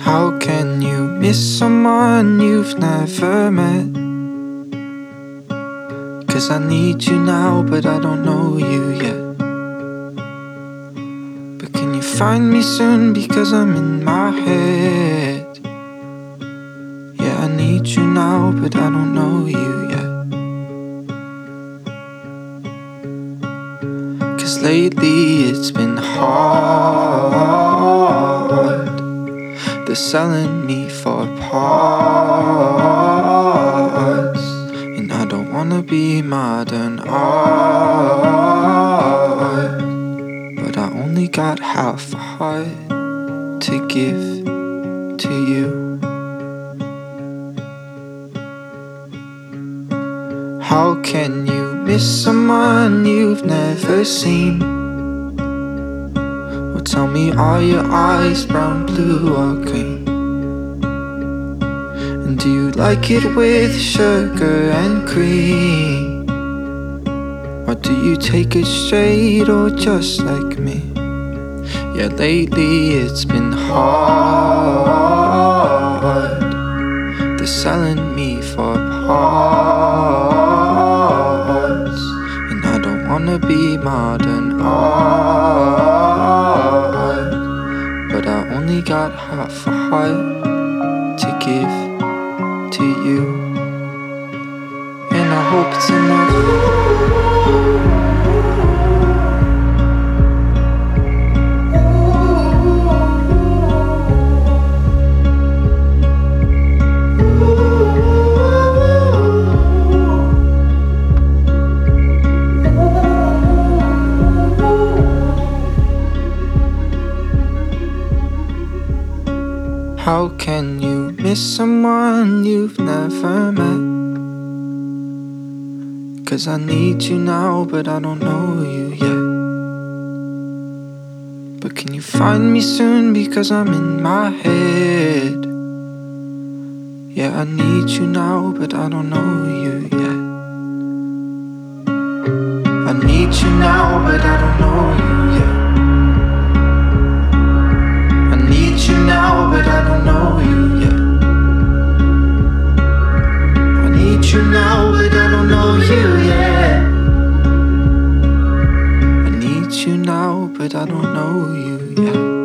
How can you miss someone you've never met? 'Cause I need you now, but I don't know you yet. But can you find me soon, because I'm in my head. Yeah, I need you now, but I don't know you yet. 'Cause lately it's been hard. They're selling me for parts, and I don't wanna be modern art, but I only got half a heart to give to you. How can you miss someone you've never seen? Well, tell me, are your eyes brown, blue or green? And do you like it with sugar and cream? Or do you take it straight, or just like me? Yeah, lately it's been hard. They're selling me for parts, and I don't wanna be modern art, but I only got half a heart to give to you, and I hope it's enough. How can you miss someone you've never met? 'Cause I need you now, but I don't know you yet. But can you find me soon, because I'm in my head. Yeah, I need you now, but I don't know you yet. I need you now, but I don't know you yet. I need you now, but I don't know you yet. I need you now, but I don't know you yet. I need you now, but I don't know you yet.